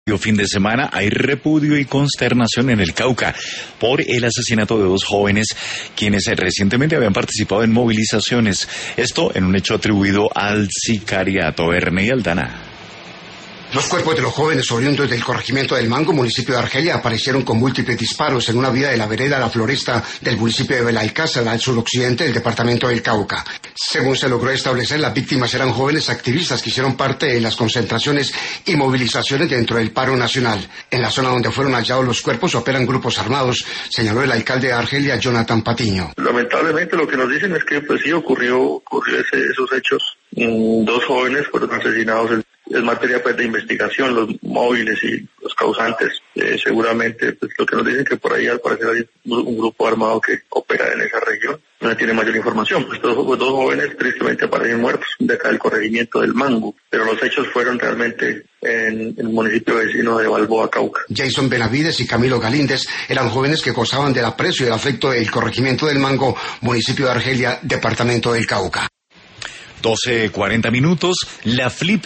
Fin de semana hay repudio y consternación en el Cauca por el asesinato de dos jóvenes quienes recientemente habían participado en movilizaciones. Esto en un hecho atribuido al sicariato. Ernei Aldana. Los cuerpos de los jóvenes oriundos del corregimiento del Mango, municipio de Argelia, aparecieron con múltiples disparos en una vía de la vereda La Floresta del municipio de Belalcázar, al suroccidente del departamento del Cauca. Según se logró establecer, las víctimas eran jóvenes activistas que hicieron parte de las concentraciones y movilizaciones dentro del paro nacional. En la zona donde fueron hallados los cuerpos operan grupos armados, señaló el alcalde de Argelia, Jonathan Patiño. Lamentablemente lo que nos dicen es que pues sí ocurrió esos hechos. Dos jóvenes fueron asesinados. Es materia pues de investigación, los móviles y los causantes. Seguramente pues lo que nos dicen que por ahí al parecer hay un grupo armado que opera en esa región. No se tiene mayor información. Pues dos jóvenes tristemente aparecen muertos de acá del corregimiento del Mango, pero los hechos fueron realmente en el municipio vecino de Balboa, Cauca. Jason Benavides y Camilo Galíndez eran jóvenes que gozaban del aprecio y del afecto del corregimiento del Mango, municipio de Argelia, departamento del Cauca. 12:40. La FLIP